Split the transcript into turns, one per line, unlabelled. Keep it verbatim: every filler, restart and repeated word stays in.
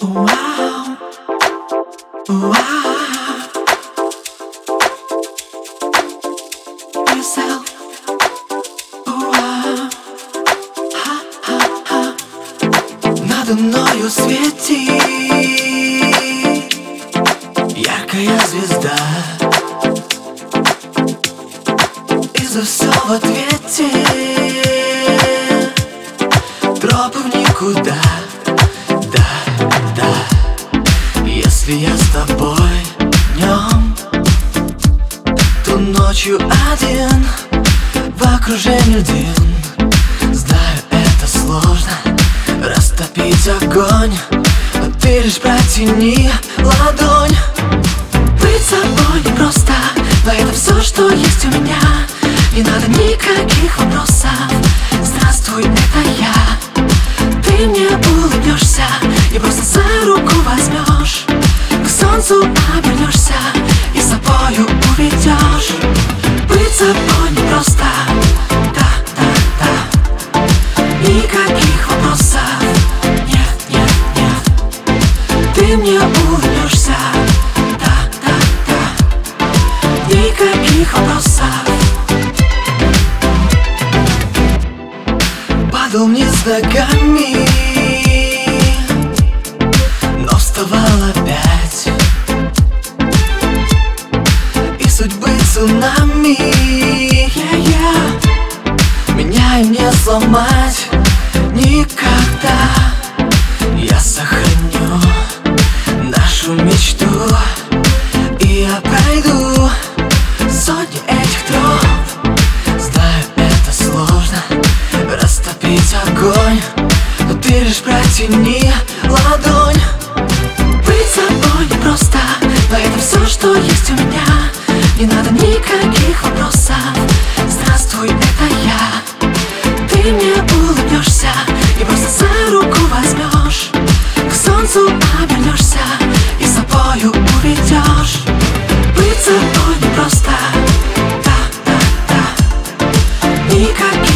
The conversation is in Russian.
Wow, wow. Yourself. Wow. Ха, ха, ха. Надо мною светит яркая звезда, и за все в ответе тропы в никуда. Да, да. Если я с тобой днем, то ночью один в окружении дым. Знаю, это сложно растопить огонь, но ты лишь протяни ладонь. Быть собой непросто, но это все, что есть у меня. Не надо никаких вопросов. Здравствуй, это я. Ты мне улыбнешься и просто за руку возьмешь, к солнцу обернешься и с собою уведешь. Быть собой непросто, да, да, да. Никаких вопросов, нет, нет, нет. Ты мне улыбнешься, да, да, да. Никаких вопросов. Падал вниз ногами, но вставал опять. И судьбы цунами, yeah, yeah. Меня им не сломать никогда. Я сохраню нашу мечту, и я пройду сотни этих троп. Знаю, это сложно растопить огонь, но ты лишь протяни ладонь. Быть собой непросто, но это все, что есть у меня. Не надо никаких вопросов. Здравствуй, это я. Ты мне улыбнешься и просто за руку возьмешь, к солнцу обернешься и с собою уведешь. Быть собой непросто, да, да, да. Никаких